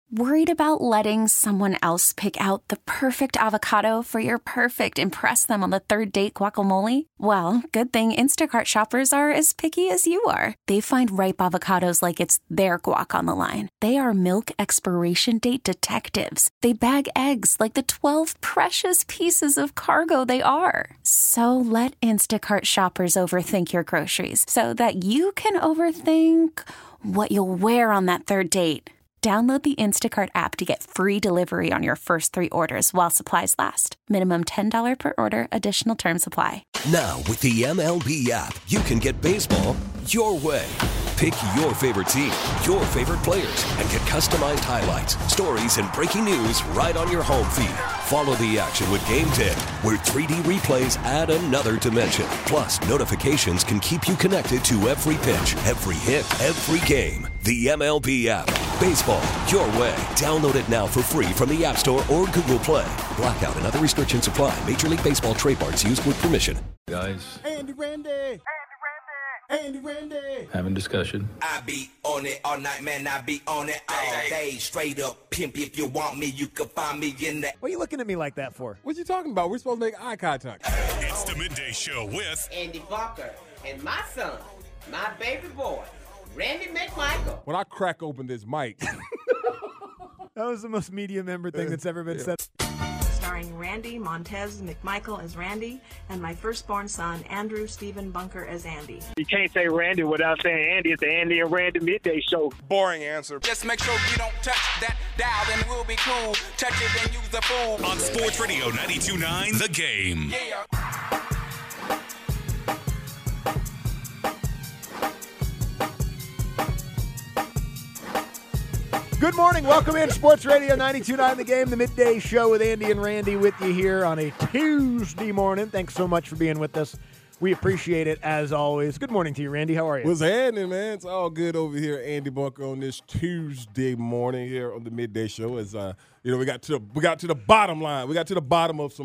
Worried about letting someone else pick out the perfect avocado for your perfect impress them on the third date guacamole? Well, good thing Instacart shoppers are as picky as you are. They find ripe avocados like it's their guac on the line. They are milk expiration date detectives. They bag eggs like the 12 precious pieces of cargo they are. So let Instacart shoppers overthink your groceries so that you can overthink what you'll wear on that third date. Download the Instacart app to get free delivery on your first 3 orders while supplies last. Minimum $10 per order. Additional terms apply. Now, with the MLB app, you can get baseball your way. Pick your favorite team, your favorite players, and get customized highlights, stories, and breaking news right on your home feed. Follow the action with Game 10, where 3D replays add another dimension. Plus, notifications can keep you connected to every pitch, every hit, every game. The MLB app. Baseball your way. Download it now for free from the App Store or Google Play. Blackout and other restrictions apply. Major League Baseball trademarks used with permission. Guys. Andy Randy. Having discussion. I be on it all night, man. I be on it all day. Straight up pimp. If you want me, you can find me in the... What are you looking at me like that for? What you talking about? We're supposed to make eye contact. It's the Midday Show with Andy Bunker and my son, my baby boy, Randy McMichael. When I crack open this mic... That was the most media member thing that's ever been said. Starring Randy Montez McMichael as Randy and my firstborn son, Andrew Stephen Bunker as Andy. You can't say Randy without saying Andy. It's the Andy and Randy Midday Show. boring answer. Just make sure you don't touch that dial, then we'll be cool. Touch it and use the fool. On Sports Radio 92.9 The Game. Yeah. Good morning. Welcome in Sports Radio 92.9 The Game, the midday show with Andy and Randy with you here on a Tuesday morning. Thanks so much for being with us. We appreciate it as always. Good morning to you, Randy. How are you? What's happening, man? It's all good over here, Andy Bunker, on this Tuesday morning here on the midday show. As we got to the bottom line. We got to the bottom of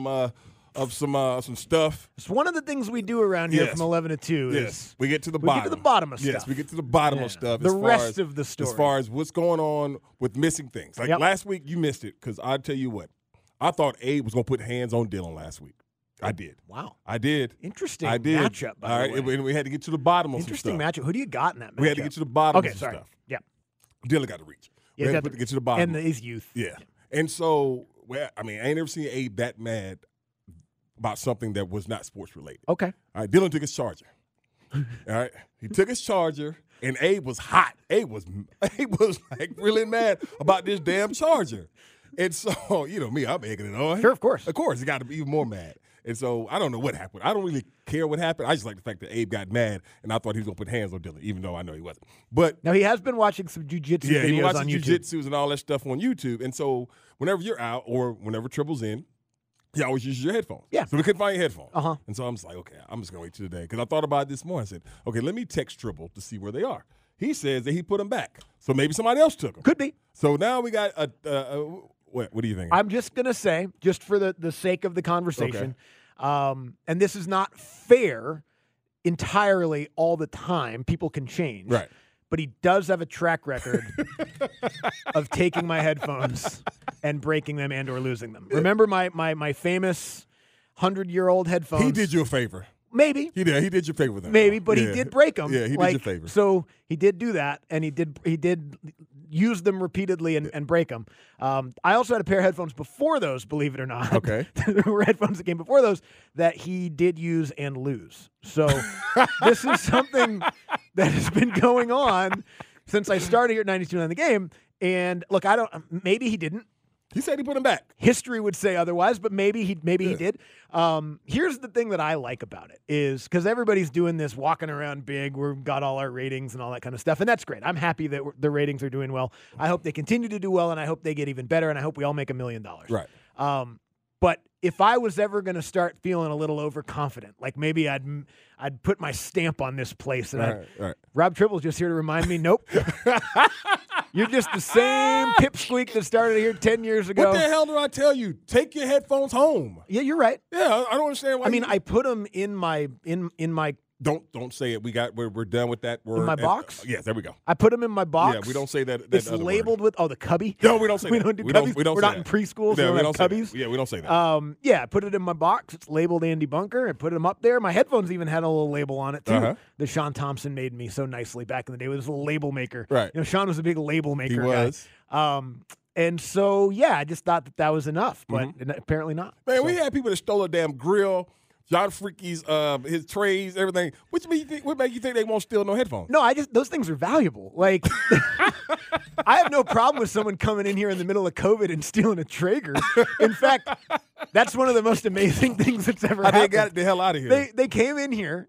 some stuff. It's one of the things we do around here from 11 to 2 is we get to the we bottom. get to the bottom of stuff. Yes, we get to the bottom of stuff. The rest of the story. As far as what's going on with missing things. Like last week, you missed it because I tell you what, I thought Abe was going to put hands on Dylan last week. I did. Wow. I did. Interesting I did. matchup, by the way. And we had to get to the bottom of some stuff. Interesting matchup. Who do you got in that matchup? We had to get to the bottom of some stuff. Yeah. Dylan got to reach. Yeah, we had to get to the bottom. And his youth. Yeah. And so, I ain't never seen Abe that mad about something that was not sports related. Okay. All right, Dylan took his charger. All right, he took his charger, and Abe was hot. Abe was like really mad about this damn charger. And so, you know me, I'm egging it on. Sure, of course. Of course, he got to be even more mad. And so I don't know what happened. I don't really care what happened. I just like the fact that Abe got mad, and I thought he was going to put hands on Dylan, even though I know he wasn't. But now he has been watching some jiu-jitsu videos he watching on YouTube. jiu-jitsus and all that stuff on YouTube. And so whenever you're out or whenever Tribble's in, you always use your headphones. Yeah. So we couldn't find your headphones. Uh-huh. And so I'm just like, okay, I'm just going to wait till today. Because I thought about it this morning. I said, okay, let me text Tribble to see where they are. He says that he put them back. So maybe somebody else took them. Could be. So now we got what do you think? I'm just going to say, just for the sake of the conversation, and this is not fair entirely all the time. People can change. Right. But he does have a track record of taking my headphones and breaking them and or losing them. Remember my famous 100-year-old headphones? He did you a favor. Maybe. He did you a favor with them. Maybe, but he did break them. Yeah, he did you a favor. So he did do that, and he did use them repeatedly and break them. I also had a pair of headphones before those, believe it or not. Okay. There were headphones that came before those that he did use and lose. So this is something that has been going on since I started here at 92.9 The Game. And look, maybe he didn't. He said he put them back. History would say otherwise, but maybe he did. Here's the thing that I like about it is because everybody's doing this, walking around big. We've got all our ratings and all that kind of stuff, and that's great. I'm happy that the ratings are doing well. I hope they continue to do well, and I hope they get even better, and I hope we all make $1 million. Right. But if I was ever going to start feeling a little overconfident, like maybe I'd put my stamp on this place, and Rob Tribble's just here to remind me, nope. You're just the same pipsqueak that started here 10 years ago. What the hell did I tell you? Take your headphones home. Yeah, you're right. Yeah, I don't understand why. I mean, I put them in my Don't say it. We're done with that word. In my box? Yes, there we go. I put them in my box. Yeah, we don't say that. It's other labeled word. with the cubby. No, we don't say we that. Don't do we cubbies. Don't We're say not in that. preschool, so Yeah, we we don't don't have say cubbies. that. Yeah, we don't say that. Yeah, I put it in my box. It's labeled Andy Bunker. I put them up there. My headphones even had a little label on it too. Uh-huh. That Sean Thompson made me so nicely back in the day with his little label maker. Right. Sean was a big label maker. He was. Guy. And so I just thought that was enough, but apparently not. Man, So- we had people that stole a damn grill, John Freaky's his trays, everything. What make you think they won't steal no headphones? No, those things are valuable. Like, I have no problem with someone coming in here in the middle of COVID and stealing a Traeger. In fact, that's one of the most amazing things that's ever happened. They got the hell out of here. They came in here.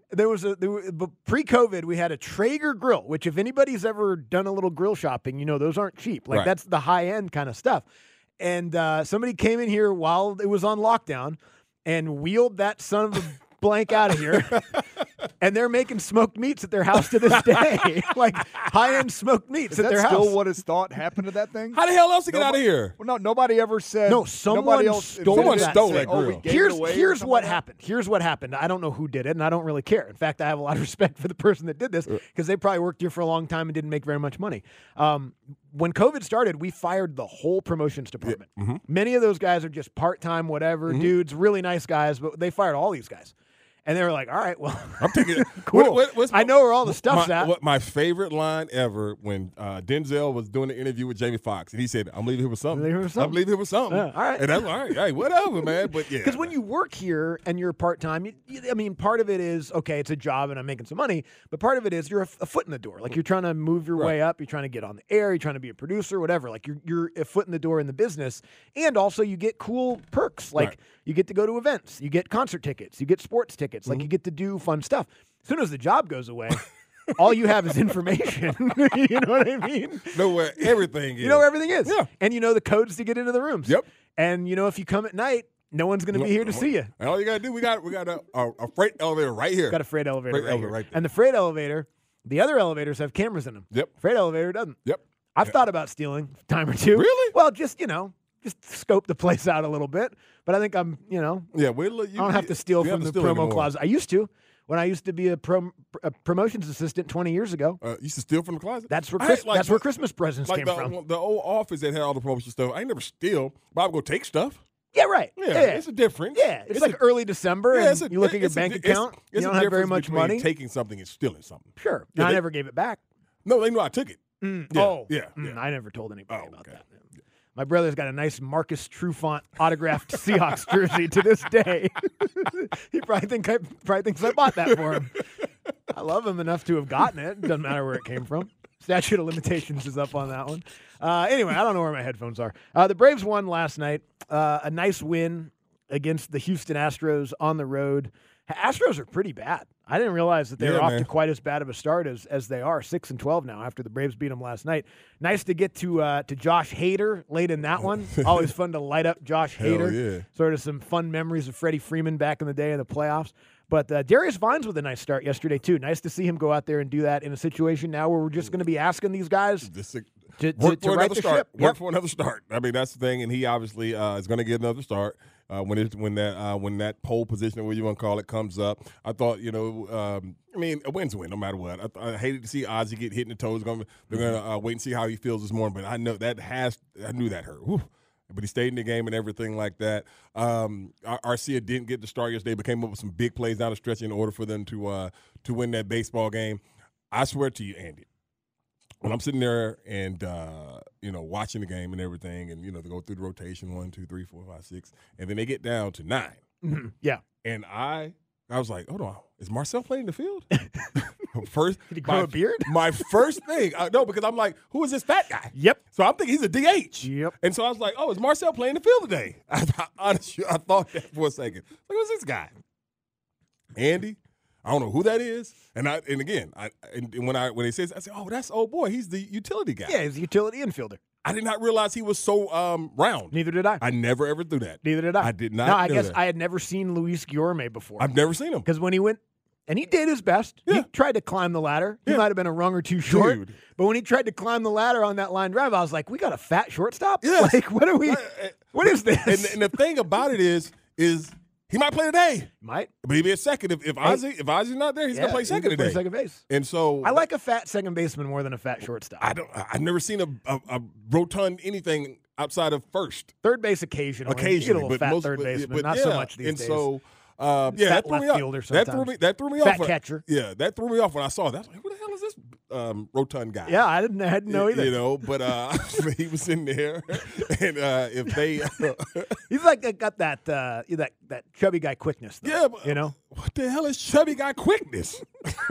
Pre-COVID, we had a Traeger grill, which if anybody's ever done a little grill shopping, those aren't cheap. Like, Right. that's the high-end kind of stuff. And somebody came in here while it was on lockdown and wheeled that son of a blank out of here. And they're making smoked meats at their house to this day. Like high-end smoked meats at their house. Is that still what is thought happened to that thing? How the hell else to get out of here? Well, no, nobody ever said. No, someone nobody else stole Someone that. stole thing. that grill. we gave it away or Here's something what like that? happened. Here's what happened. I don't know who did it, and I don't really care. In fact, I have a lot of respect for the person that did this because they probably worked here for a long time and didn't make very much money. When COVID started, we fired the whole promotions department. Many of those guys are just part-time, whatever, dudes, really nice guys, but they fired all these guys. And they were like, all right, well, I'm taking it. cool. I know where all the stuff's at. My favorite line ever when Denzel was doing the interview with Jamie Foxx, and he said, "I'm leaving here with something. I'm leaving here with something." Yeah, all right. And that's all right. Hey, whatever, man. But yeah, Because when you work here and you're part-time, part of it is, okay, it's a job and I'm making some money, but part of it is you're a foot in the door. Like you're trying to move your way up, you're trying to get on the air, you're trying to be a producer, whatever. Like you're a foot in the door in the business. And also you get cool perks. Like you get to go to events, you get concert tickets, you get sports tickets, like you get to do fun stuff. As soon as the job goes away, all you have is information. You know what I mean? know where everything is. You know where everything is. Yeah. And you know the codes to get into the rooms. Yep. And if you come at night, no one's going to be here to see you. And all you gotta do, we got a freight elevator right here. Got a freight elevator right here. there. And the freight elevator, the other elevators have cameras in them. Yep. Freight elevator doesn't. Yep. I've thought about stealing a time or two. Really? Well, just scope the place out a little bit. But I think I'm, Yeah, I don't have to steal from the promo closet. I used to. When I used to be a promotions assistant 20 years ago. Used to steal from the closet? That's where Christmas presents came from. The old office that had all the promotion stuff. I ain't never steal, but I would go take stuff. Yeah, right. Yeah, it's a difference. Yeah, it's like early December, and you look at your bank account, you don't have very much money. Taking something and stealing something. Sure. Yeah, I never gave it back. No, they knew I took it. Yeah. I never told anybody about that. My brother's got a nice Marcus Trufant autographed Seahawks jersey to this day. He probably thinks I bought that for him. I love him enough to have gotten it. Doesn't matter where it came from. Statute of limitations is up on that one. Anyway, I don't know where my headphones are. The Braves won last night. A nice win against the Houston Astros on the road. Astros are pretty bad. I didn't realize that they were off to quite as bad of a start as they are. 6-12 now after the Braves beat them last night. Nice to get to Josh Hader late in that one. Always fun to light up Josh Hader. Yeah. Sort of some fun memories of Freddie Freeman back in the day in the playoffs. But Darius Vines with a nice start yesterday too. Nice to see him go out there and do that in a situation now where we're just going to be asking these guys to right the ship. Work for another start. I mean, that's the thing, and he obviously is going to get another start when that pole position, or what you want to call it, comes up. I thought, a win's a win, no matter what. I hated to see Ozzie get hit in the toes. They're going to wait and see how he feels this morning, but I knew that hurt. Whew. But he stayed in the game and everything like that. Arcia didn't get the start yesterday, but came up with some big plays down the stretch in order for them to win that baseball game. I swear to you, Andy, when I'm sitting there and watching the game and everything, and they go through the rotation 1, 2, 3, 4, 5, 6, and then they get down to 9. Mm-hmm. Yeah, and I was like, hold on, is Marcel playing the field? First, did he grow a beard? My first thing, no, because I'm like, who is this fat guy? Yep. So I'm thinking he's a DH. Yep. And so I was like, oh, is Marcel playing the field today? Honestly, I thought that for a second. Like, who's this guy? Andy. I don't know who that is. And when they said, I said, oh, that's old boy. He's the utility guy. Yeah, he's a utility infielder. I did not realize he was so round. Neither did I. I never ever threw that. Neither did I. I did not. No, I guess that. I had never seen Luis Guillorme before. I've never seen him. Because when he went, and he did his best. Yeah. He tried to climb the ladder. He might have been a rung or two short. Dude. But when he tried to climb the ladder on that line drive, I was like, we got a fat shortstop? Yes. Like, what is this? And the thing about it is He might play today. Might. But he'll be a second. If Ozzy's not there, he's gonna play second today. Second base. And so I like a fat second baseman more than a fat shortstop. I've never seen a rotund anything outside of first. Third base occasionally. You get a little fat third baseman, not so much these days. So that threw me off. That threw me off. Fat catcher. Yeah, that threw me off when I saw that. I was like, who the hell is this rotund guy? Yeah, I didn't know either. You know, but he was in there, and if they, he's like got that chubby guy quickness. Though, yeah, but, you know what the hell is chubby guy quickness?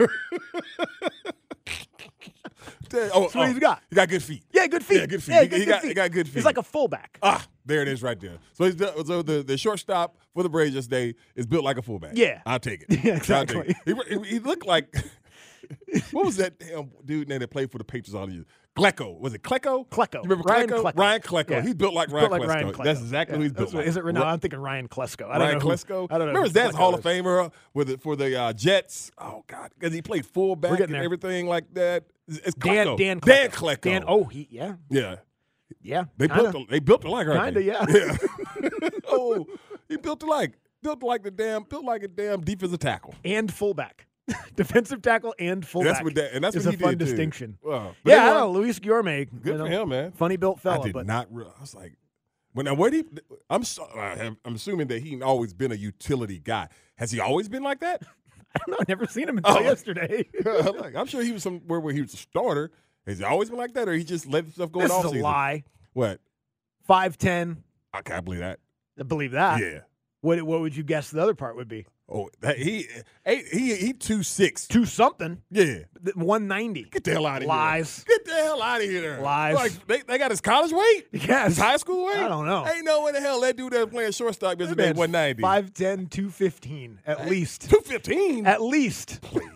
That's what he's got. He got good feet. Yeah, good feet. Yeah, good feet. Yeah, he got good feet. He's like a fullback. There it is right there. So the shortstop for the Braves yesterday is built like a fullback. Yeah. I'll take it. Yeah, exactly. He looked like, what was that damn dude name that played for the Patriots all the years? Klecko. Was it Klecko? Klecko. You remember Ryan Klecko? Klecko. Ryan Klecko. Yeah. He's built like Ryan Klesko. That's exactly who he's built like. Is it Renault? I'm thinking Ryan Klesko. I don't Ryan know Klesko? I don't know. Remember his dad's Hall of Famer for the Jets? Oh, God. Because he played fullback and everything like that. It's Klecko. Dan Klecko. Dan Klecko. Yeah. Yeah. They built it like her. Kinda, yeah. Oh, he built like a damn defensive tackle. And fullback. Defensive tackle and fullback. That's is what a he fun did, distinction. Wow. Yeah, I know. Luis Guillorme. Good for him, man. Funny built fella. I did not realize. I was like, I'm assuming that he's always been a utility guy. Has he always been like that? I don't know. I've never seen him until yesterday. I'm sure he was somewhere where he was a starter. Has he always been like that, or he just let stuff go This off is season? a lie. What? 5'10". I can't believe that. I believe that. Yeah. What would you guess the other part would be? Oh, he 2'6". 2 something. Yeah. 190. Get the hell out of here. Lies. Get the hell out of here. Lies. Like they got his college weight? Yes. His high school weight? I don't know. Ain't no way the hell that dude that's playing shortstop is made 190. 5'10", 215 at least. 215? At least. Please.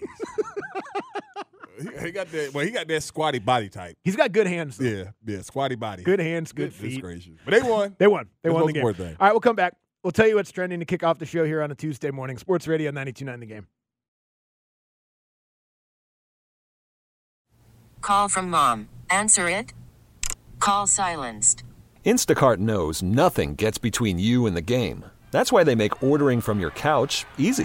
He got that. Well, he got that squatty body type. He's got good hands, though. Yeah, squatty body. Good hands, good feet. Gracious. But they won. They won the most game. important thing. All right, we'll come back. We'll tell you what's trending to kick off the show here on a Tuesday morning. Sports Radio 92.9 The Game. Call from mom. Answer it. Call silenced. Instacart knows nothing gets between you and the game. That's why they make ordering from your couch easy.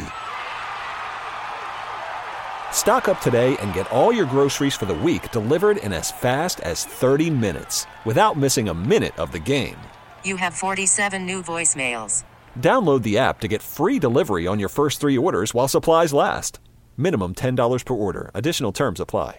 Stock up today and get all your groceries for the week delivered in as fast as 30 minutes without missing a minute of the game. You have 47 new voicemails. Download the app to get free delivery on your first 3 orders while supplies last. Minimum $10 per order. Additional terms apply.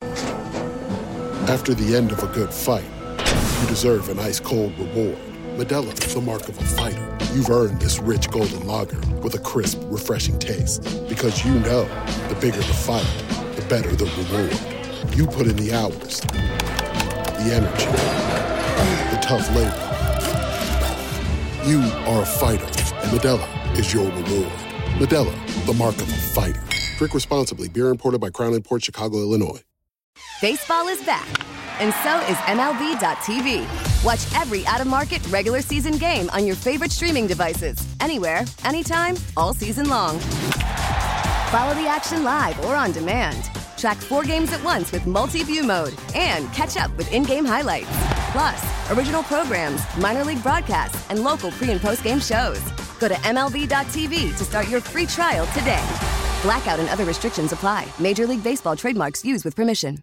After the end of a good fight, you deserve an ice-cold reward. Modelo is the mark of a fighter. You've earned this rich golden lager with a crisp, refreshing taste. Because you know, the bigger the fight, the better the reward. You put in the hours, the energy, the tough labor. You are a fighter, and Modelo is your reward. Modelo, the mark of a fighter. Drink responsibly. Beer imported by Crown Imports, Chicago, Illinois. Baseball is back, and so is MLB.tv. Watch every out-of-market regular season game on your favorite streaming devices, anywhere, anytime, all season long. Follow the action live or on demand. Track 4 games at once with multi-view mode and catch up with in-game highlights. Plus, original programs, minor league broadcasts, and local pre- and post-game shows. Go to MLB.tv to start your free trial today. Blackout and other restrictions apply. Major League Baseball trademarks used with permission.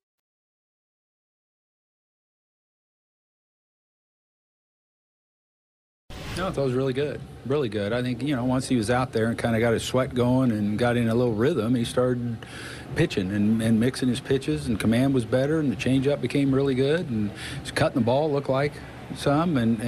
No, I thought it was really good. Really good. I think, once he was out there and kind of got his sweat going and got in a little rhythm, he started pitching and mixing his pitches, and command was better, and the changeup became really good, and he's cutting the ball, looked like some, and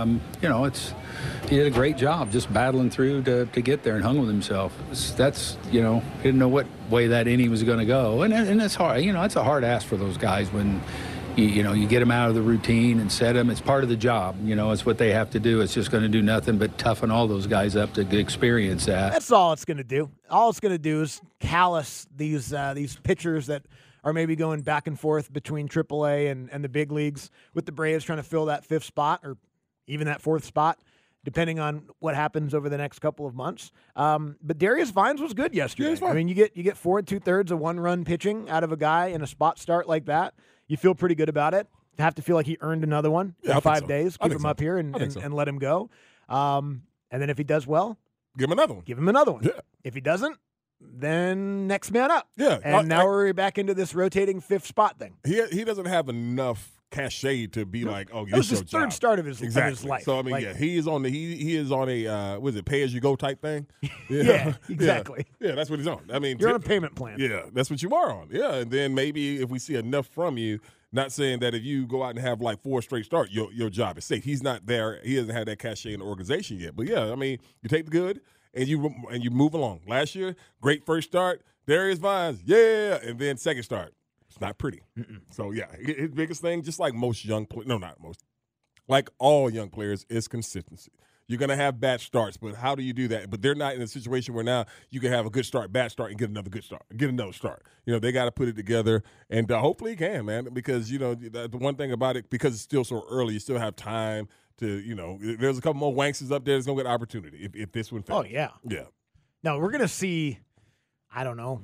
he did a great job just battling through to get there and hung with himself. That's, he didn't know what way that inning was going to go, and it's hard. It's a hard ask for those guys when you get them out of the routine and set them. It's part of the job. It's what they have to do. It's just going to do nothing but toughen all those guys up to experience that. That's all it's going to do. All it's going to do is callous these pitchers that are maybe going back and forth between AAA and the big leagues, with the Braves trying to fill that 5th spot or even that 4th spot, depending on what happens over the next couple of months. But Darius Vines was good yesterday. I mean, you get 4 2/3 of 1-run pitching out of a guy in a spot start like that. You feel pretty good about it. You have to feel like he earned another one in 5 days. Keep him up here and let him go. And then if he does well, Give him another one. Give him another one. Yeah. If he doesn't, then next man up. Yeah. And now we're back into this rotating fifth spot thing. He doesn't have enough cachet to be like, oh, That was this his your third job. start of his Exactly. life. So I mean, Like- yeah, he is on a what is it, pay as you go type thing? Yeah, exactly. Yeah, that's what he's on. I mean, You're on a payment plan. Yeah, that's what you are on. Yeah, and then maybe if we see enough from you, not saying that if you go out and have like 4 straight starts, your job is safe. He's not there. He doesn't have that cachet in the organization yet. But yeah, I mean, you take the good and you move along. Last year, great first start. Darius Vines, yeah, and then second start. It's not pretty. So, yeah, his biggest thing, just like most young players, no, not most, like all young players, is consistency. You're going to have bad starts, but how do you do that? But they're not in a situation where now you can have a good start, bad start, and get another good start, get another start. You know, they got to put it together, and hopefully he can, man, because, you know, the one thing about it, because it's still so early, you still have time to, you know, there's a couple more wanksters up there that's going to get opportunity if this one fails. Oh, yeah. Yeah. Now, we're going to see, I don't know,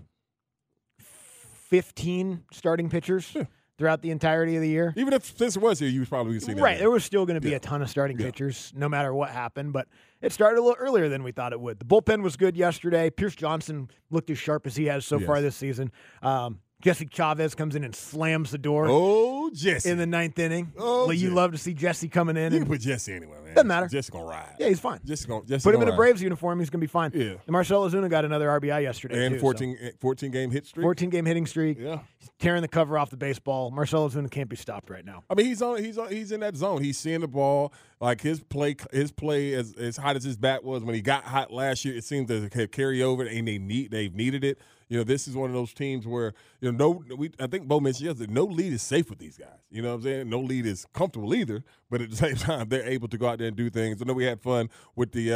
15 starting pitchers throughout the entirety of the year. Even if Spencer was here, you would probably see that. Right. There was still going to be a ton of starting pitchers no matter what happened, but it started a little earlier than we thought it would. The bullpen was good yesterday. Pierce Johnson looked as sharp as he has so far this season. Jesse Chavez comes in and slams the door. Oh, Jesse. In the 9th inning. Oh, well, you Jesse. love to see Jesse coming in. You and can put Jesse anywhere, man. Doesn't matter. Jesse going to ride. Yeah, he's fine. Jesse Put him gonna in a ride. Braves uniform. He's going to be fine. Yeah. And Marcell Ozuna got another RBI yesterday, And too. 14 game hit streak. 14-game hitting streak. Yeah. He's tearing the cover off the baseball. Marcell Ozuna can't be stopped right now. I mean, he's in that zone. He's seeing the ball. Like his play as hot as his bat was when he got hot last year, it seems to carry over, and they've needed it. You know, this is one of those teams where, you know, I think Bo mentioned yesterday, no lead is safe with these guys. You know what I'm saying? No lead is comfortable either, but at the same time, they're able to go out there and do things. I know we had fun with the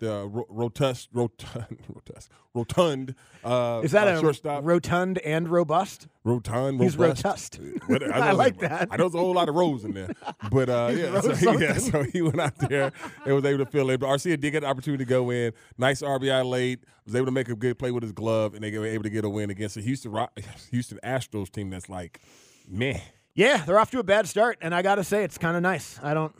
rotund. Is that a shortstop? rotund and robust? Rotund, He's robust. rotust. I like that. I know there's a whole lot of rows in there, but so he went out there and was able to fill in. But Arcia did get the opportunity to go in. Nice RBI late. Was able to make a good play with his glove, and they were able to get a win against the Houston Astros team that's like, meh. Yeah, they're off to a bad start, and I got to say it's kind of nice. I don't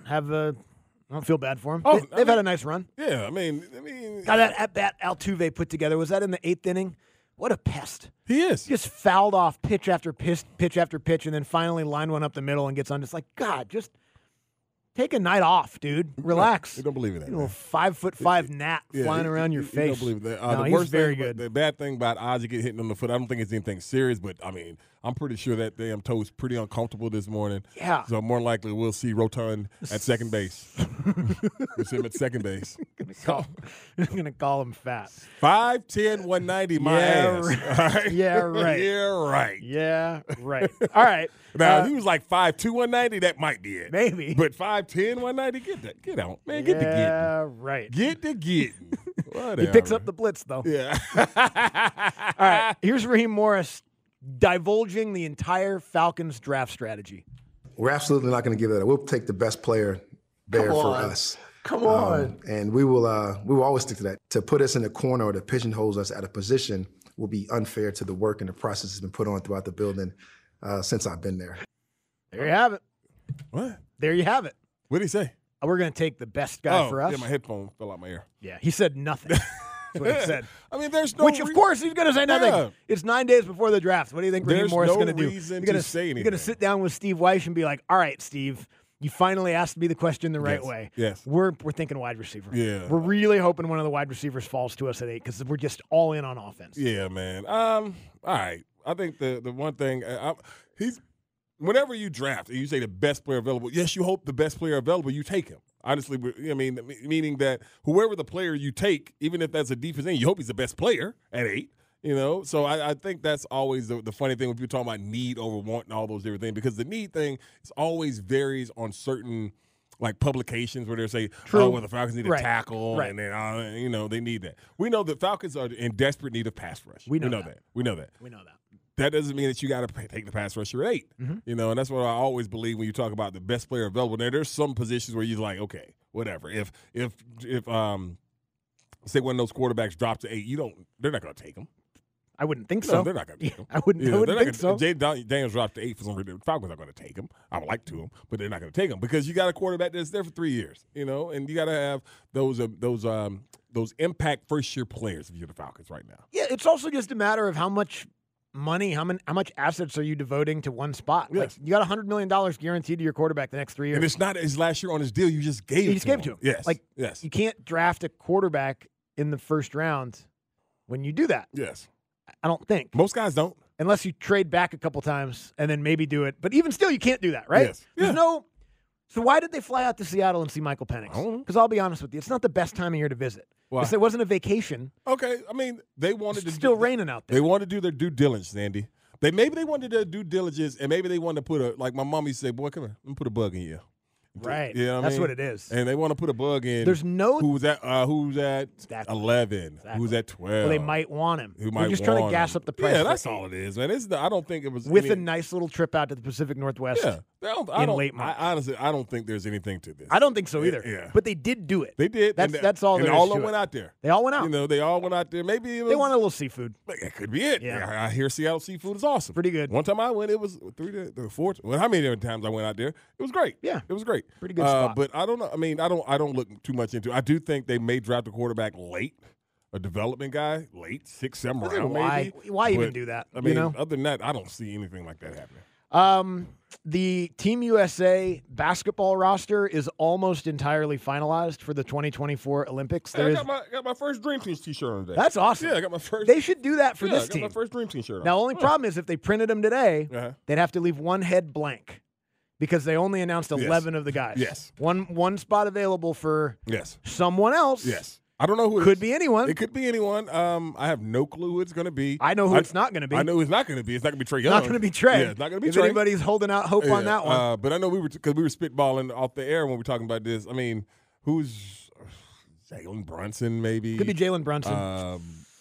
feel bad for them. Oh, They've had a nice run. Yeah, I mean, Got that at-bat Altuve put together. Was that in the 8th inning? What a pest. He is. He just fouled off pitch after pitch after pitch, and then finally lined one up the middle and gets on. It's like, God, just take a night off, dude. Relax. You don't believe in that. You know, 5'5" gnat flying around your face. You don't believe that. No, The he's worst very thing, good. The bad thing about Ozzie getting hit on the foot, I don't think it's anything serious, but I mean, I'm pretty sure that damn toe's pretty uncomfortable this morning. Yeah. So more likely we'll see Rotund at second base. We'll see him at second base. I'm going to call him fat. 5'10", 190, my ass. Right. All right? Yeah, right. Yeah, right. Yeah, right. All right. Now, if he was like 5'2", 190, that might be it. Maybe. But 5'10", 190, get out. Man, get the getting. Yeah, right. Get the getting. He picks up the blitz, though. Yeah. All right. Here's Raheem Morris divulging the entire Falcons draft strategy. We're absolutely not going to give that up. We'll take the best player there Come for on. us. Come on. And we will always stick to that. To put us in a corner or to pigeonhole us at a position will be unfair to the work and the process that's been put on throughout the building since I've been there. There you have it. What? There you have it. What did he say? We're going to take the best guy for us. Yeah, my headphone fell out my ear. Yeah, he said nothing. That's what he said. I mean, there's no Which, of course, he's going to say nothing. Yeah. It's 9 days before the draft. What do you think Raheem There's Morris is no going to do? reason You're gonna, to say You're going anything. to sit down with Steve Weish and be like, all right, Steve, you finally asked me the question the right Yes. way. Yes. We're thinking wide receiver. Yeah. We're really hoping one of the wide receivers falls to us at 8 because we're just all in on offense. Yeah, man. All right. I think the one thing he's whenever you draft and you say the best player available, yes, you hope the best player available, you take him. Honestly, I mean, meaning that whoever the player you take, even if that's a defense end, you hope he's the best player at 8. You know, so I think that's always the funny thing when people talk about need over want and all those different things, because the need thing is always varies on certain like publications where they say, True. oh, well, the Falcons need a Right. tackle, Right. and then you know they need that. We know the Falcons are in desperate need of pass rush. We know that. We know that. We know that. That doesn't mean that you got to take the pass rusher at 8. Mm-hmm. You know, and that's what I always believe when you talk about the best player available. Now, there's some positions where you're like, okay, whatever. If say one of those quarterbacks drop to 8, they're not going to take him. I wouldn't think No, so. they're not going to take him. I wouldn't think so. Jay Daniels dropped to 8 for some reason. The Falcons are going to take him. I would like to him, but they're not going to take him because you got a quarterback that's there for 3 years, and you got to have those impact first-year players if you're the Falcons right now. Yeah, it's also just a matter of how much money, how much assets are you devoting to one spot? Yes. Like, you got $100 million guaranteed to your quarterback the next 3 years. And it's not his last year on his deal. You just gave it to him. Yes. Yes. You can't draft a quarterback in the first round when you do that. Yes. I don't think. Most guys don't. Unless you trade back a couple times and then maybe do it. But even still, you can't do that, right? Yes. There's no. So why did they fly out to Seattle and see Michael Penix? Because I'll be honest with you, it's not the best time of year to visit. Why? Because it wasn't a vacation. Okay. I mean, they wanted to still raining out there. They wanted to do their due diligence, Andy. Maybe they wanted to do due diligence, and maybe they wanted to put like my mom used to say, boy, come here, let me put a bug in you. Right. You know That's what it is. And they want to put a bug in. There's no who's at 11, who's at 12. Well, they might want him. They're just trying to gas up the price. Yeah, for that's 8. all it is, man. I don't think it was with a nice little trip out to the Pacific Northwest. Yeah. Late March. Honestly, I don't think there's anything to this. I don't think so either. Yeah. But they did do it. They did. That's all. And there all is of to them went it. out there. They all went out. They all went out there. Maybe they wanted a little seafood. That could be it. Yeah. I hear Seattle seafood is awesome. Pretty good. One time I went, it was 4. Well, how many different times I went out there? It was great. Yeah, it was great. Pretty good spot. But I don't know. I mean, I don't look too much into it. I do think they may draft a quarterback late. A development guy late, 6, 7 round, maybe. Why even do that? I mean, other than that, I don't see anything like that happening. The Team USA basketball roster is almost entirely finalized for the 2024 Olympics. Hey, I got my first Dream Team T-shirt on today. That's awesome. Yeah, I got my first. They should do that for this I got team. my first Dream Team shirt on. Now, the only problem is if they printed them today, Uh-huh. they'd have to leave one head blank because they only announced 11 of the guys. Yes. One spot available for Yes. someone else. Yes. I don't know who it Could is. be anyone. It could be anyone. I have no clue who it's going to be. I know who it's not going to be. I know who it's not going to be. It's not going to be Trae Young. Not going to be Trey. Yeah, it's not going to be if Trey. anybody's holding out hope on that one. But I know because we were spitballing off the air when we were talking about this. I mean, who's Jalen Brunson? Maybe Could be Jalen Brunson.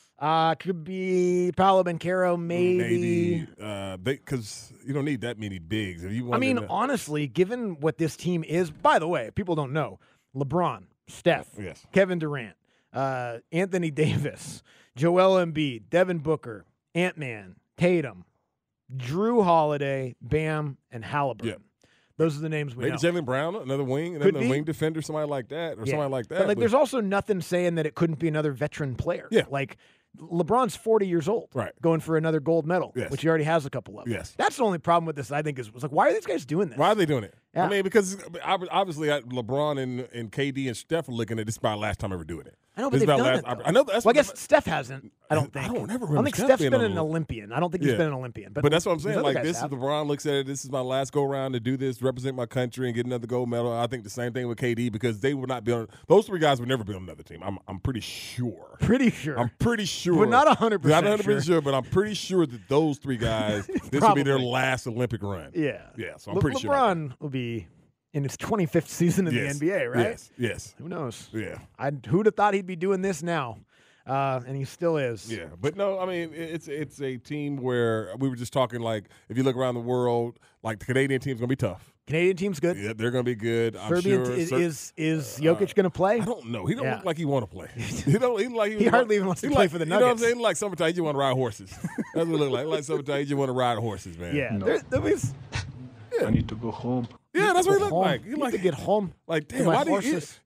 Could be Paolo Banchero, maybe. Because you don't need that many bigs. If you want I mean, honestly, given what this team is, by the way, people don't know, LeBron, Steph, Yes. Kevin Durant, Anthony Davis, Joel Embiid, Devin Booker, Ant-Man, Tatum, Drew Holiday, Bam, and Halliburton. Yeah. Those are the names we maybe know. Jalen Brown, another wing, Could another be. wing defender, somebody like that, or somebody like that. But there's also nothing saying that it couldn't be another veteran player. Yeah. Like LeBron's 40 years old, Right. going for another gold medal, Yes. which he already has a couple of. Yes. That's the only problem with this, I think, was like, why are these guys doing this? Why are they doing it? Yeah. I mean, because obviously LeBron and KD and Steph are looking at this is my last time ever doing it. I know, but This is they've my done last- it, though. I know that's Well, I guess Steph hasn't, I don't think. I don't ever I remember don't think Steph Steph's being been on an the- Olympian. I don't think he's Yeah. been an Olympian. But that's what I'm these saying. other Like, guys this is have. LeBron looks at it. This is my last go round to do this, represent my country, and get another gold medal. I think the same thing with KD because they would not be on. Those 3 guys would never be on another team. I'm pretty sure. Pretty sure. I'm pretty sure. But not 100% Not 100% sure, but I'm pretty sure that those 3 guys, this will be their Probably. last Olympic run. Yeah. Yeah, so I'm pretty sure. LeBron will be in his 25th season in Yes. the NBA, right? Yes. Yes. Who knows? Yeah. Who'd have thought he'd be doing this now? And he still is. Yeah, but no, I mean it's a team where we were just talking like if you look around the world, like the Canadian team's gonna be tough. Canadian team's good. Yeah, they're gonna be good. I'm Serbian sure. is Jokic going to play? I don't know. He don't Yeah. look like he want to play. He don't. He like He hardly even wants to play for the You know what I'm Nuggets. saying? Like summertime, you just want to ride horses. That's what it look like. Like summertime, you just want to ride horses, man. Yeah. No. There was, I need to go home. Yeah, that's what he looked home. like. He Need like to get home. Like to damn, my why did he? horses.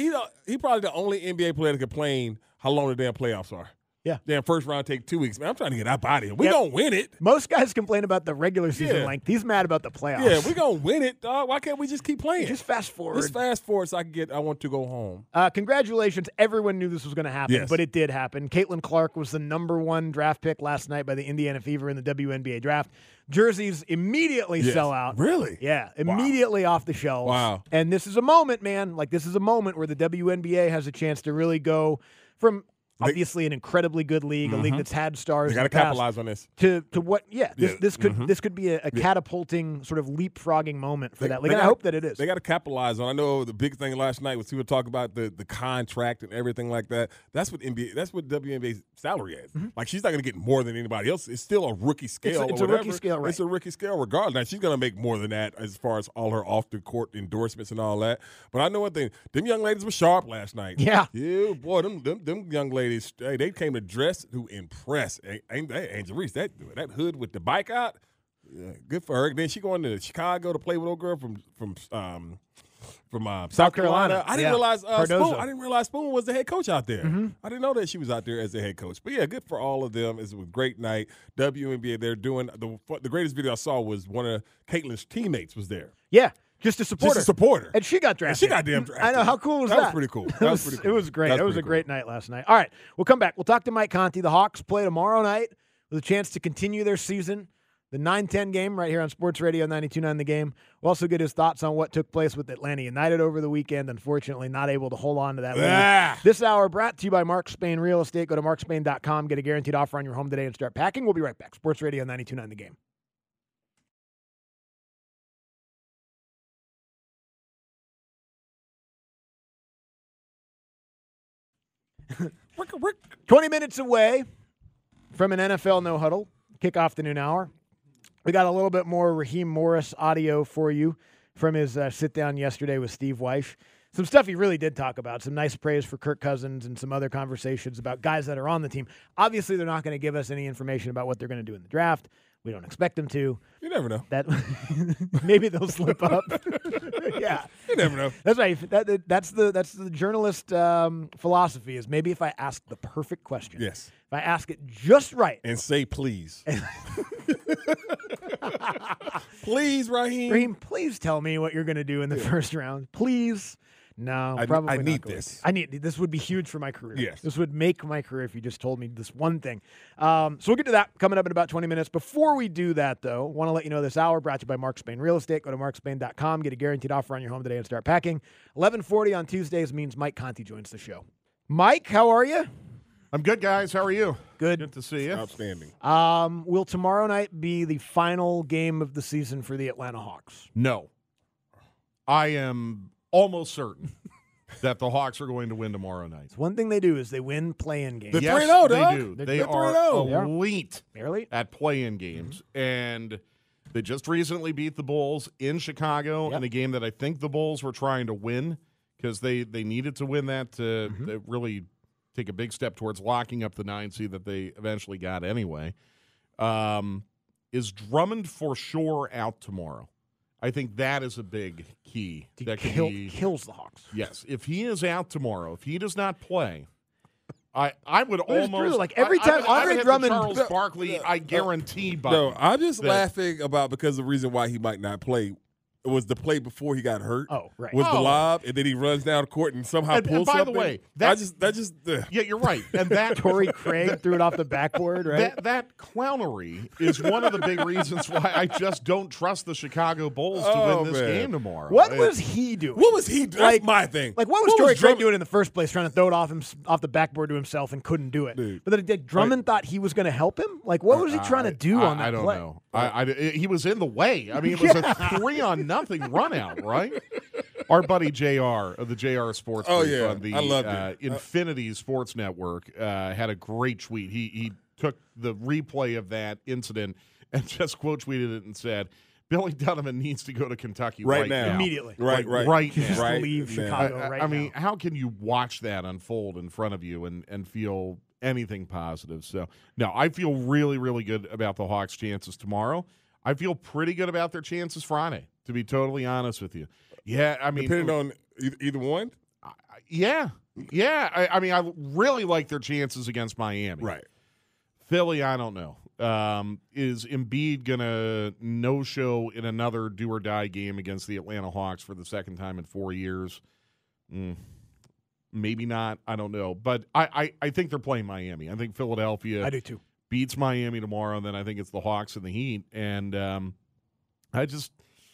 He probably the only NBA player to complain how long the damn playoffs are. Yeah. Damn, first round take 2 weeks, man. I'm trying to get out of here. We Yep. gonna win it. Most guys complain about the regular season Yeah. length. He's mad about the playoffs. Yeah, we gonna win it, dog. Why can't we just keep playing? Just fast forward. Just fast forward so I want to go home. Congratulations. Everyone knew this was going to happen, Yes. but it did happen. Caitlin Clark was the #1 draft pick last night by the Indiana Fever in the WNBA draft. Jerseys immediately Yes. sell out. Really? Yeah, immediately off the shelves. Wow. And this is a moment, man. Like, this is a moment where the WNBA has a chance to really go from obviously an incredibly good league, a league that's had stars. They got to in the past, capitalize on this. to what? Yeah, this Yeah. could be a catapulting sort of leapfrogging moment for that league. They And I gotta- hope that it is. They got to capitalize on. I know the big thing last night was people talking about the contract and everything like that. That's what WNBA's salary is. Like she's not going to get more than anybody else. It's still a rookie scale. It's or a rookie whatever. scale, right. It's a rookie scale regardless. Now she's going to make more than that as far as all her off the court endorsements and all that. But I know one thing: them young ladies were sharp last night. Yeah. Yeah, boy, them young ladies. ladies, hey, they came to dress to impress. Ain't that Angel Reese? That hood with the bike out, yeah, good for her. Then she going to Chicago to play with old girl from South Carolina. I didn't realize Spoon was the head coach out there. Mm-hmm. I didn't know that she was out there as the head coach. But yeah, good for all of them. It was a great night. WNBA, they're doing the greatest video I saw was one of Caitlin's teammates was there. Yeah. Just to support her. And she got drafted. She got damn drafted. I know. How cool was that? That was pretty cool. That was pretty cool. It was great. It was a great night last night. All right. We'll come back. We'll talk to Mike Conti. The Hawks play tomorrow night with a chance to continue their season. The 9-10 game right here on Sports Radio 92.9 The Game. We'll also get his thoughts on what took place with Atlanta United over the weekend. Unfortunately, not able to hold on to that lead. This hour brought to you by Mark Spain Real Estate. Go to markspain.com. Get a guaranteed offer on your home today and start packing. We'll be right back. Sports Radio 92.9 The Game. We're 20 minutes away from an NFL no huddle. Kick off the noon hour. We got a little bit more Raheem Morris audio for you from his sit-down yesterday with Steve Wyche. Some stuff he really did talk about. Some nice praise for Kirk Cousins and some other conversations about guys that are on the team. Obviously, they're not going to give us any information about what they're going to do in the draft. We don't expect them to. You never know. That maybe they'll slip up. Yeah, you never know. That's right. That's the journalist philosophy. Is maybe if I ask the perfect question. Yes. If I ask it just right and say please. Please, Raheem. Raheem, please tell me what you're going to do in the first round. Please. No, probably I not need going this. to. This would be huge for my career. Yes. This would make my career if you just told me this one thing. So we'll get to that coming up in about 20 minutes. Before we do that, though, want to let you know this hour brought to you by Mark Spain Real Estate. Go to markspain.com. Get a guaranteed offer on your home today and start packing. 11:40 on Tuesdays means Mike Conti joins the show. Mike, how are you? I'm good, guys. How are you? Good. Good to see you. Outstanding. Will tomorrow night be the final game of the season for the Atlanta Hawks? No. I am almost certain that the Hawks are going to win tomorrow night. One thing they do is they win play-in games. Yes, 3-0, they dog. do. They're They 3-0. are elite Barely. at play-in games. And they just recently beat the Bulls in Chicago in a game that I think the Bulls were trying to win because they needed to win that to really take a big step towards locking up the 9 seed that they eventually got anyway. Is Drummond for sure out tomorrow? I think that is a big key. That kills the Hawks. Yes. If he is out tomorrow, if he does not play, I would It's almost true. Like every time I Andre would Drummond, Charles Barkley, I guarantee. No, I'm just that- laughing about because the reason why he might not play was the play before he got hurt. Oh, right. Was the lob, and then he runs down the court and somehow And pulls by something. the way, yeah, you're right. And that Torrey Craig threw it off the backboard, right? That clownery is one of the big reasons why I just don't trust the Chicago Bulls to win this game tomorrow. What was he doing? What was he doing? That's my thing. Like, what was Torrey Craig doing in the first place, trying to throw it off the backboard to himself and couldn't do it? Dude. But then Drummond thought he was going to help him? Like, what was he trying to do on that I don't play? know. He was in the way. I mean, it was a 3-0 run out, right? Our buddy JR of the JR Sports Oh, Brief yeah. on the I loved it. Infinity Sports Network had a great tweet. He took the replay of that incident and just quote tweeted it and said, Billy Donovan needs to go to Kentucky right now. Immediately. Right Just now. leave Chicago right I mean, now. how can you watch that unfold in front of you and feel anything positive? So, no, I feel really, really good about the Hawks' chances tomorrow. I feel pretty good about their chances Friday, to be totally honest with you. Yeah, I mean, depending on either one. Yeah. I mean, I really like their chances against Miami. Right. Philly, I don't know. Is Embiid gonna no-show in another do-or-die game against the Atlanta Hawks for the second time in 4 years? Maybe not. I don't know. But I think they're playing Miami. I think Philadelphia. I do too. Beats Miami tomorrow, and then I think it's the Hawks and the Heat. And I just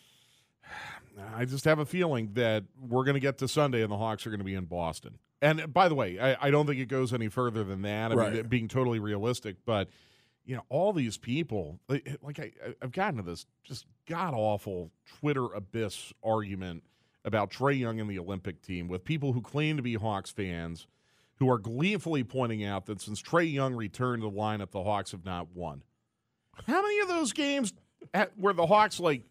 have a feeling that we're going to get to Sunday and the Hawks are going to be in Boston. And by the way, I don't think it goes any further than that. I mean, being totally realistic, but you know, all these people, like I've gotten to this just god awful Twitter abyss argument about Trae Young and the Olympic team with people who claim to be Hawks fans, who are gleefully pointing out that since Trae Young returned to the lineup, the Hawks have not won. How many of those games were the Hawks like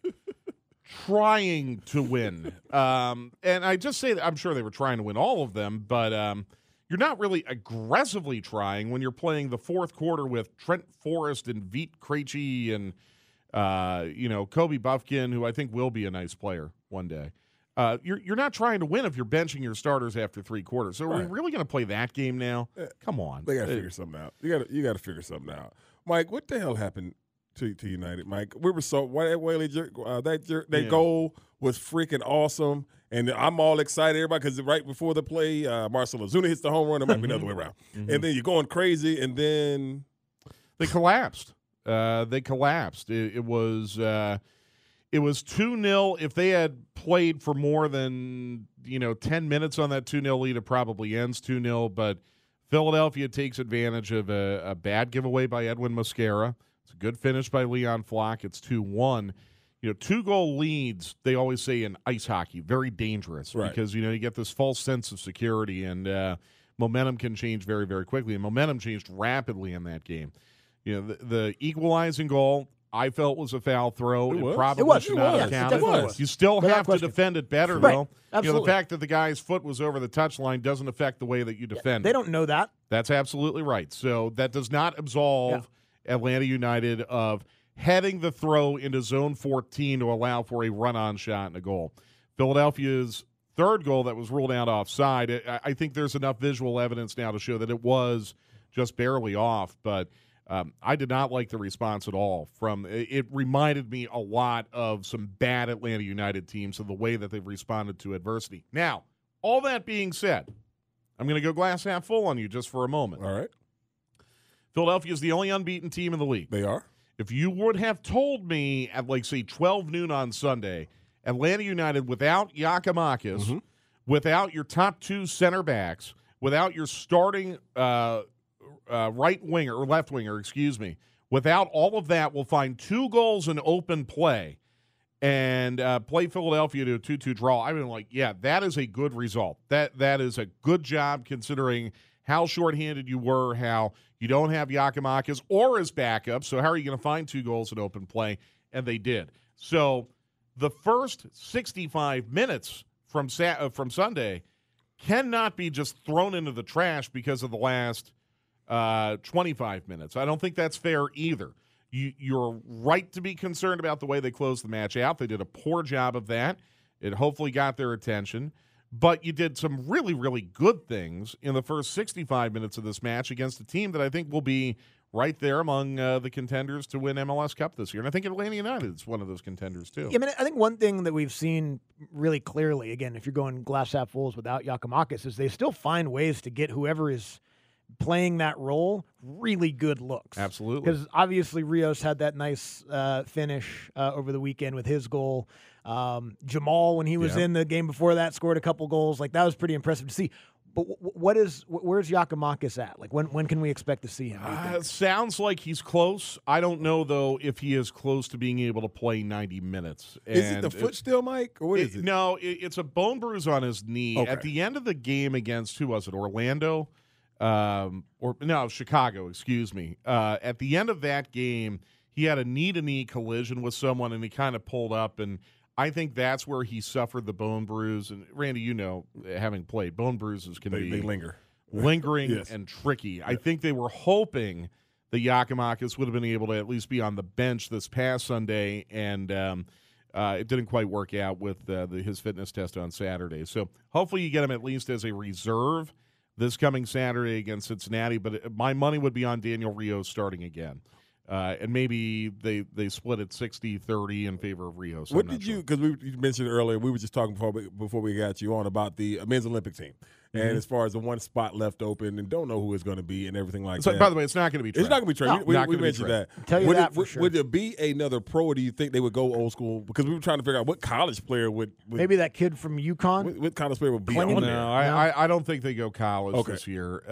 trying to win? And I just say that I'm sure they were trying to win all of them, but you're not really aggressively trying when you're playing the fourth quarter with Trent Forrest and Veet Krejci and Kobe Buffkin, who I think will be a nice player one day. You're not trying to win if you're benching your starters after three quarters. So are we really going to play that game now? Come on, they got to figure something out. You got to figure something out. Mike, what the hell happened to United, Mike? We were so that goal was freaking awesome, and I'm all excited, everybody, because right before the play, Marcelo Zuna hits the home run. It might be the other way around, and then you're going crazy, and then they collapsed. It was 2-0. If they had played for more than 10 minutes on that 2-0 lead, it probably ends 2-0. But Philadelphia takes advantage of a bad giveaway by Edwin Mosquera. It's a good finish by Leon Flock. It's 2-1. 2-goal leads, they always say in ice hockey, very dangerous because you get this false sense of security and momentum can change very, very quickly. And momentum changed rapidly in that game. The equalizing goal, I felt was a foul throw. It probably should not have counted. You still have to defend it better, though. Absolutely. The fact that the guy's foot was over the touchline doesn't affect the way that you defend. They don't know that. That's absolutely right. So that does not absolve Atlanta United of heading the throw into zone 14 to allow for a run-on shot and a goal. Philadelphia's third goal that was ruled out offside, I think there's enough visual evidence now to show that it was just barely off, but I did not like the response at all. It reminded me a lot of some bad Atlanta United teams and the way that they've responded to adversity. Now, all that being said, I'm going to go glass half full on you just for a moment. All right. Philadelphia is the only unbeaten team in the league. They are. If you would have told me at, say, 12 noon on Sunday, Atlanta United without Giakoumakis, without your top two center backs, without your starting right winger or left winger, without all of that, will find 2 goals in open play and play Philadelphia to a 2-2 draw. I mean, that is a good result. That is a good job considering how shorthanded you were, how you don't have Giakoumakis or his backup, so how are you going to find 2 goals in open play? And they did. So the first 65 minutes from Sunday cannot be just thrown into the trash because of the last 25 minutes. I don't think that's fair either. You're right to be concerned about the way they closed the match out. They did a poor job of that. It hopefully got their attention. But you did some really, really good things in the first 65 minutes of this match against a team that I think will be right there among the contenders to win MLS Cup this year. And I think Atlanta United is one of those contenders, too. Yeah, I mean, I think one thing that we've seen really clearly, again, if you're going glass half fulls without Giakoumakis, is they still find ways to get whoever is playing that role really good looks. Absolutely. Because obviously Rios had that nice finish over the weekend with his goal. Jamal, when he was in the game before that, scored a couple goals. That was pretty impressive to see. But where's Giakoumakis at? When can we expect to see him? It sounds like he's close. I don't know, though, if he is close to being able to play 90 minutes. Is it the foot still, Mike? Or what is it? No, it's a bone bruise on his knee. Okay. At the end of the game against, who was it, Orlando? Chicago, excuse me. At the end of that game, he had a knee-to-knee collision with someone, and he kind of pulled up, and I think that's where he suffered the bone bruise. And, Randy, having played, bone bruises can be they linger. Lingering and tricky. Yeah. I think they were hoping that Giakoumakis would have been able to at least be on the bench this past Sunday, and it didn't quite work out with his fitness test on Saturday. So hopefully you get him at least as a reserve this coming Saturday against Cincinnati, but my money would be on Daniel Rios starting again. And maybe they split it 60-30 in favor of Rios. What did you, because you mentioned earlier, we were just talking before we got you on about the men's Olympic team. And as far as the one spot left open and don't know who it's going to be and everything like that. By the way, it's not going to be Trey. It's not going to be Trey. No, we mentioned that. Tell you that for sure. Would there be another pro, or do you think they would go old school? Because we were trying to figure out what college player would maybe that kid from UConn? What college player would be on there? No, I don't think they go college this year.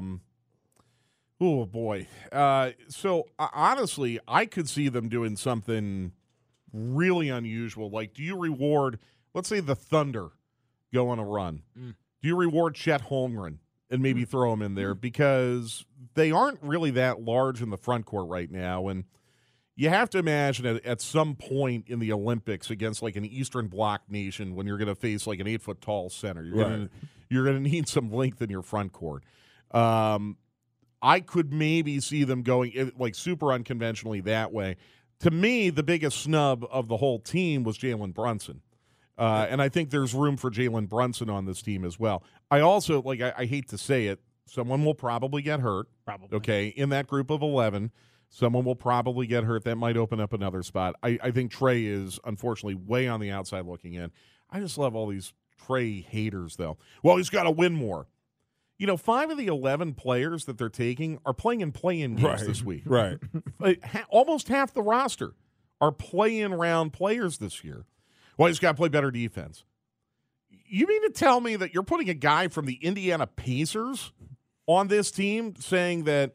Oh, boy. So, honestly, I could see them doing something really unusual. Like, do you reward, let's say the Thunder go on a run. Do you reward Chet Holmgren and maybe throw him in there? Because they aren't really that large in the front court right now. And you have to imagine at some point in the Olympics against like an Eastern Bloc nation when you're going to face like an 8-foot tall center. You're you're going to need some length in your front court. I could maybe see them going like super unconventionally that way. To me, the biggest snub of the whole team was Jalen Brunson. And I think there's room for Jalen Brunson on this team as well. I also, I hate to say it, someone will probably get hurt. Probably. Okay, in that group of 11, someone will probably get hurt. That might open up another spot. I think Trey is, unfortunately, way on the outside looking in. I just love all these Trey haters, though. Well, he's got to win more. 5 of the 11 players that they're taking are playing in play-in games this week. Right. Almost half the roster are play-in round players this year. Well, he's got to play better defense. You mean to tell me that you're putting a guy from the Indiana Pacers on this team saying that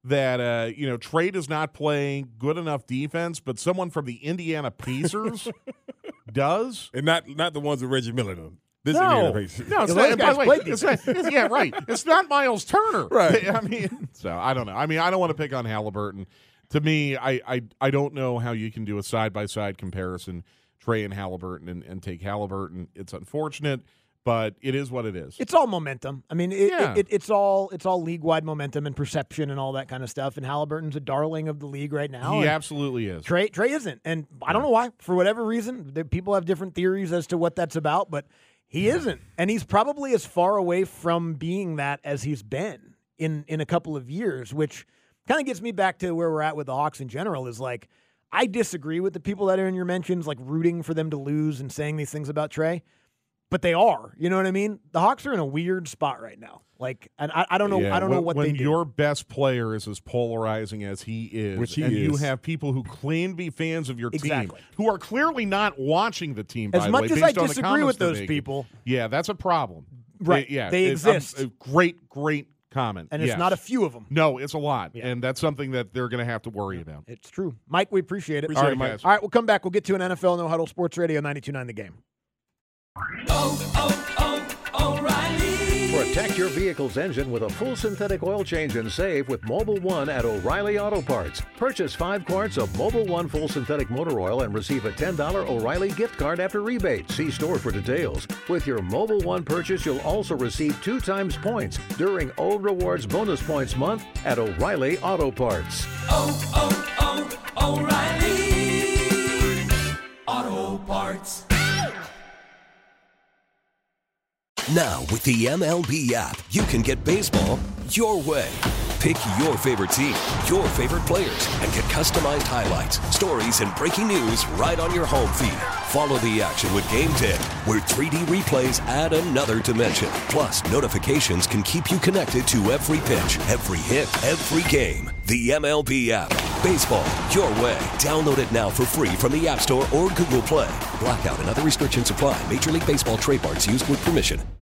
Trey does not play good enough defense, but someone from the Indiana Pacers does? And not the ones with Reggie Miller, though. This No, it's not, by the way, yeah, right. It's not Miles Turner. Right. I mean, so I don't know. I mean, I don't want to pick on Halliburton. To me, I don't know how you can do a side-by-side comparison, Trey and Halliburton, and take Halliburton. It's unfortunate, but it is what it is. It's all momentum. I mean, it's all league-wide momentum and perception and all that kind of stuff. And Halliburton's a darling of the league right now. He absolutely is. Trey isn't, and I don't know why. For whatever reason, people have different theories as to what that's about, but he isn't, and he's probably as far away from being that as he's been in a couple of years, which kind of gets me back to where we're at with the Hawks in general. Is like, I disagree with the people that are in your mentions, like rooting for them to lose and saying these things about Trey, but they are. You know what I mean? The Hawks are in a weird spot right now. Like, and I don't know. Yeah, I don't know what they do. When your best player is as polarizing as he is, Which he and is. you have people who claim to be fans of your Exactly. team who are clearly not watching the team. As by much the way, as I based on the disagree comments with they're those making. people, yeah, that's a problem. Right? They exist, A great comment, and it's yes. not a few of them. No, it's a lot, and that's something that they're going to have to worry about. It's true, Mike. We appreciate it. Appreciate it, Mike. All right, we'll come back. We'll get to an NFL No Huddle Sports Radio 92.9 The Game. Protect your vehicle's engine with a full synthetic oil change and save with Mobil 1 at O'Reilly Auto Parts. Purchase 5 quarts of Mobil 1 full synthetic motor oil and receive a $10 O'Reilly gift card after rebate. See store for details. With your Mobil 1 purchase, you'll also receive 2 times points during O Rewards Bonus Points Month at O'Reilly Auto Parts. O'Reilly Auto Parts. Now, with the MLB app, you can get baseball your way. Pick your favorite team, your favorite players, and get customized highlights, stories, and breaking news right on your home feed. Follow the action with Game 10, where 3D replays add another dimension. Plus, notifications can keep you connected to every pitch, every hit, every game. The MLB app. Baseball your way. Download it now for free from the App Store or Google Play. Blackout and other restrictions apply. Major League Baseball trademarks used with permission.